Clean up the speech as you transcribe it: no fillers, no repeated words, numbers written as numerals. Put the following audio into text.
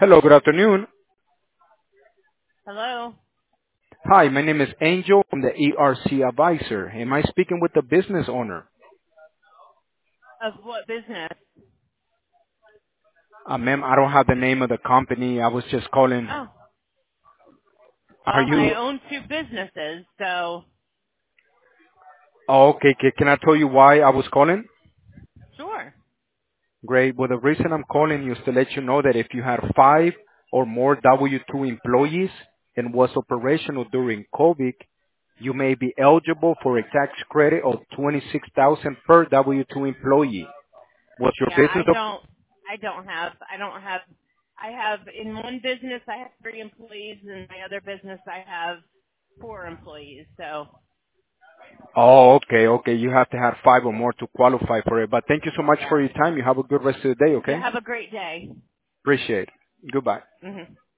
Hello, good afternoon. Hello? Hi, my name is Angel. I'm the ERC advisor. Am I speaking with the business owner? Of what business? Ma'am, I don't have the name of the company. I was just calling. Oh, Are well, I you? own two businesses, so Oh, okay. Can I tell you why I was calling? sure. Great. Well, the reason I'm calling you is to let you know that if you had 5 or more W-2 employees and was operational during COVID, you may be eligible for a tax credit of 26,000 per W-2 employee. Was your Yeah, business? I have, in one business I have 3 employees, and my other business I have 4 employees, so Oh, okay, okay. You have to have 5 or more to qualify for it. But thank you so much for yeah. your time. You have a good rest of the day, You okay? have a great day. Appreciate it. Goodbye. Hmm